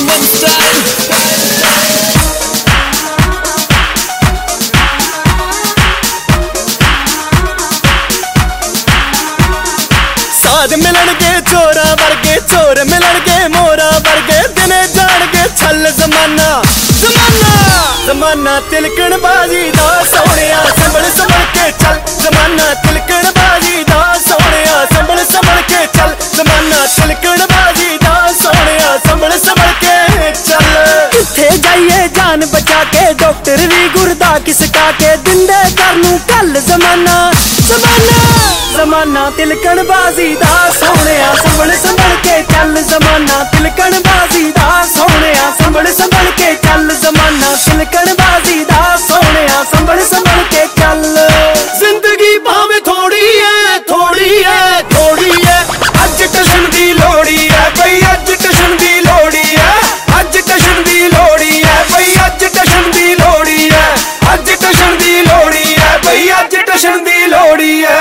One style. साध मिलणगे चोरा वर्गे चोर मिलणगे मोरा वर्गे दिने जाणगे छल जमाना जमाना जमाना तिलकण बाजी दा सोहणिया संभल संभल के चल जमाना तिलकण बाजी दा सोहणिया संभल संभल के चल जमाना तिलकण बाजी दा सोहणिया संभल संभल के चल किथे जाइए जान बचा के डॉक्टर भी गुरदा किसका के दिंदे करनू कल जमाना जमाना जमाना तिलकण बाजी दा सोहणिया संभल संभल के चल जमाना तिलकण बाजी दा सोहणिया संभल संभल के चल जमाना तिलकण बाजी दा सोहणिया संभल संभल के चल जिंदगी भावे थोड़ी है थोड़ी है थोड़ी है अज टशन दी लोड़ी है बई अज टशन दी लोड़ी है अज टशन दी लोड़ी है बई अज टशन दी लोड़ी है अज टशन दी लोड़ी है बई अज टशन दी लोड़ी है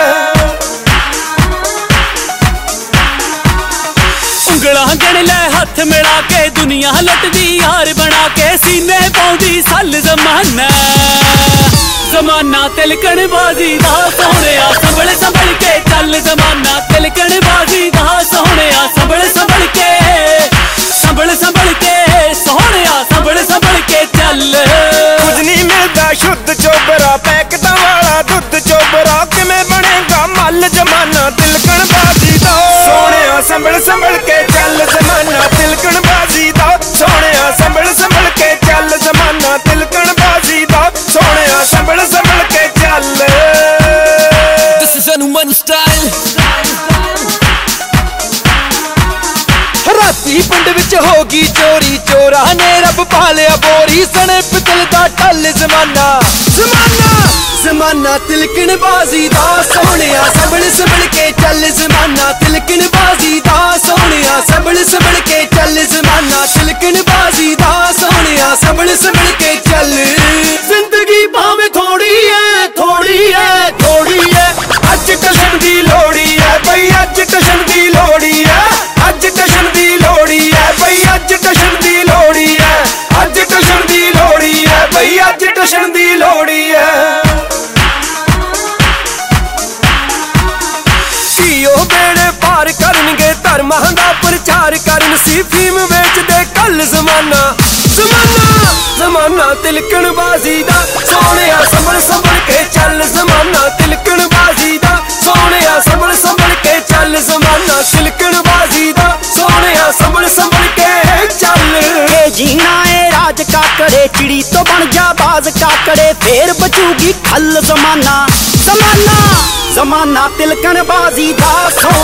ਉਂਗਲਾਂ ਗਿਣ ਲੈ ਹੱਥ ਮਿਲਾ ਕੇ ਦੁਨੀਆ ਲੁੱਟਦੀ ਯਾਰ ਬਣਾ ਕੇ ਸੀਨੇ ਪਾਉਂਦੀ ਸੱਲ ਜ਼ਮਾਨਾ ਜ਼ਮਾਨਾ ਤਿਲਕਣ ਬਾਜੀ ਦਾ ਸੋਹਣਿਆ ਸੰਭਲ ਸੰਭਲ ਕੇ ਚੱਲ ਜ਼ਮਾਨਾ ਤਿਲਕਣ ਬਾਜੀ ਦਾ ਸੋਹਣਿਆ ਸੰਭਲ ਸੰਭਲ ਕੇ ਸੰਭਲ ਸੰਭਲ ਕੇ ਸੋਹਣਿਆ ਸੰਭਲ ਸੰਭਲ ਕੇ ਚੱਲ ਕੁਝ ਨਹੀਂ ਮਿਲਦਾ ਸ਼ੁੱਧ ਚੋਬਰਾ ਪੈਕਟਾਂ ਵਾਲਾ ਦੁੱਧ ਚੋਬਰਾ ਕਿਵੇਂ ਬਣੇਗਾ ਮੱਲ ਜ਼ਮਾਨਾ ਤਿਲਕਣ ਬਾਜੀ ਦਾ ਸੋਹਣਿਆ ਸੰਭਲ ਸੰਭਲ ਕੇ ਚੱਲ ਜ਼ਮਾਨਾ ਤਿਲਕਣ ਬਾਜੀ ਦਾ ਸੋਹਣਿਆ ਸੰਭਲ ਸੰਭਲ ਕੇ ਚੱਲ ਜ਼ਮਾਨਾ ਤਿਲਕਣ ਬਾਜੀ ਦਾ ਸੋਹਣਿਆ ਸੰਭਲ ਸੰਭਲ ਕੇ ਚੱਲ This is a one style ਰਾਤੀ ਪਿੰਡ ਵਿੱਚ ਹੋ ਗਈ ਚੋਰੀ ਚੋਰਾਂ ਨੇ ਰੱਬ ਪਾਲਿਆ ਬੋਰੀ ਸਣੇ ਪਿੱਤਲ ਦਾ ਢੱਲ ਜ਼ਮਾਨਾ ਜ਼ਮਾਨਾ ਜ਼ਮਾਨਾ ਤਿਲਕਣ ਬਾਜੀ ਦਾ ਸੋਹਣਿਆ ਸੰਭਲ ਸੰਭਲ ਕੇ ਚੱਲ ਜ਼ਮਾਨਾ ਤਿਲਕਣ ਬਾਜੀ ਦਾ ਸੋਹਣਿਆ ਸੰਭਲ ਸੰਭਲ ਕੇ ਚੱਲ ਜ਼ਮਾਨਾ ਤਿਲਕਣ ਬਾਜੀ ਦਾ ਸੋਹਣਿਆ ਸੰਭਲ ਸੰਭਲ ਕੇ ਚੱਲ ਜ਼ਿੰਦਗੀ ਭਾਵੇਂ ਥੋੜੀ ਹੈ ਥੋੜੀ ਹੈ ਥੋੜੀ ਹੈ ਅੱਜ ਟਸ਼ਨ ਦੀ ਲੋੜੀ ਹੈ ਬਈ ਅੱਜ ਟਸ਼ਨ ਦੀ ਲੋੜੀ ਹੈ ਅੱਜ ਟਸ਼ਨ ਦੀ ਲੋੜੀ ਹੈ ਬਈ ਅੱਜ ਟਸ਼ਨ ਦੀ ਲੋੜੀ ਹੈ ਅੱਜ ਟਸ਼ਨ ਦੀ ਲੋੜੀ ਹੈ ਬਈ ਅੱਜ ਟਸ਼ਨ ਦੀ ਲੋੜੀ ਹੈ ਧੀਓ ਬੇੜੇ ਪਾਰ ਕਰਨਗੇ ਧਰਮਾਂ ਦਾ ਪ੍ਰਚਾਰ ਕਰਨ ਸੀ ਫੀਮ ਵੇਚਦੇ ਕੱਲ ਜ਼ਮਾਨਾ ਜ਼ਮਾਨਾ ਜ਼ਮਾਨਾ ਤਿਲਕਣ ਬਾਜੀ ਦਾ ਸੋਹਣਿਆ ਸੰਭਲ ਸੰਭਲ ਕੇ ਚੱਲ ਜ਼ਮਾਨਾ ਤਿਲਕਣ ਬਾਜੀ ਦਾ ਸੋਹਣਿਆ ਸੰਭਲ ਸੰਭਲ ਕੇ ਚੱਲ ਜ਼ਮਾਨਾ ਤਿਲਕਣ ਬਾਜੀ ਦਾ ਸੋਹਣਿਆ ਸੰਭਲ ਸੰਭਲ ਕੇ ਚੱਲ ਇਹ ਜੀਣਾ ਏ ਰਾਜ ਕਾਕੜੇ ਚਿੜੀ ਤੋਂ ਬਣ ਜਾ ਬਾਜ਼ ਕਾਕੜੇ ਫੇਰ ਬਚੂਗੀ ਖੱਲ ਜ਼ਮਾਨਾ ਜ਼ਮਾਨਾ ਜ਼ਮਾਨਾ ਤਿਲਕਣ ਬਾਜੀ ਦਾ